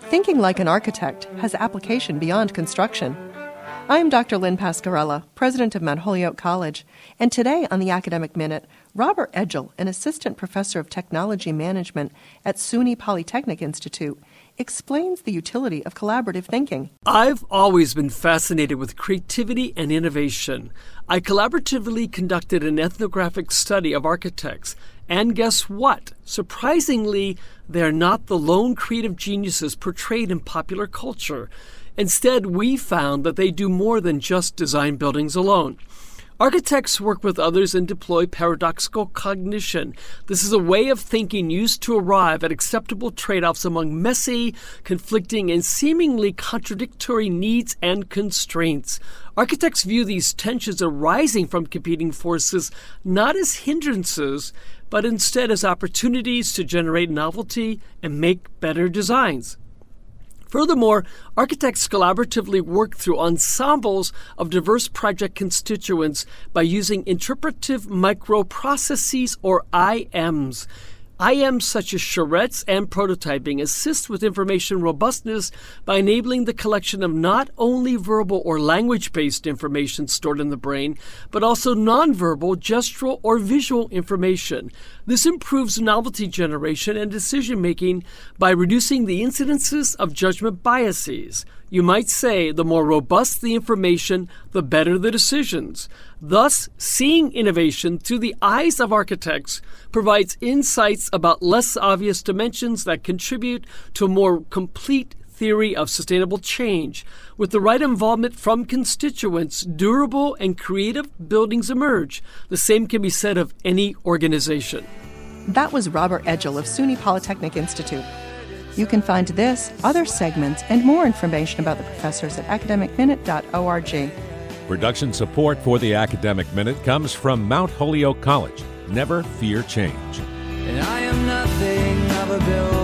Thinking like an architect has application beyond construction. I'm Dr. Lynn Pascarella, president of Mount Holyoke College, and today on the Academic Minute, Robert Edgell, an assistant professor of technology management at SUNY Polytechnic Institute, explains the utility of collaborative thinking. I've always been fascinated with creativity and innovation. I collaboratively conducted an ethnographic study of architects, and guess what? Surprisingly, they're not the lone creative geniuses portrayed in popular culture. Instead, we found that they do more than just design buildings alone. Architects work with others and deploy paradoxical cognition. This is a way of thinking used to arrive at acceptable trade-offs among messy, conflicting, and seemingly contradictory needs and constraints. Architects view these tensions arising from competing forces not as hindrances, but instead as opportunities to generate novelty and make better designs. Furthermore, architects collaboratively work through ensembles of diverse project constituents by using interpretive microprocesses, or IMs. IMs such as charrettes and prototyping assist with information robustness by enabling the collection of not only verbal or language-based information stored in the brain, but also nonverbal, gestural, or visual information. This improves novelty generation and decision-making by reducing the incidences of judgment biases. You might say the more robust the information, the better the decisions. Thus, seeing innovation through the eyes of architects provides insights about less obvious dimensions that contribute to a more complete theory of sustainable change. With the right involvement from constituents, durable and creative buildings emerge. The same can be said of any organization. That was Robert Edgell of SUNY Polytechnic Institute. You can find this, other segments, and more information about the professors at academicminute.org. Production support for the Academic Minute comes from Mount Holyoke College. Never fear change. And I am nothing of a builder.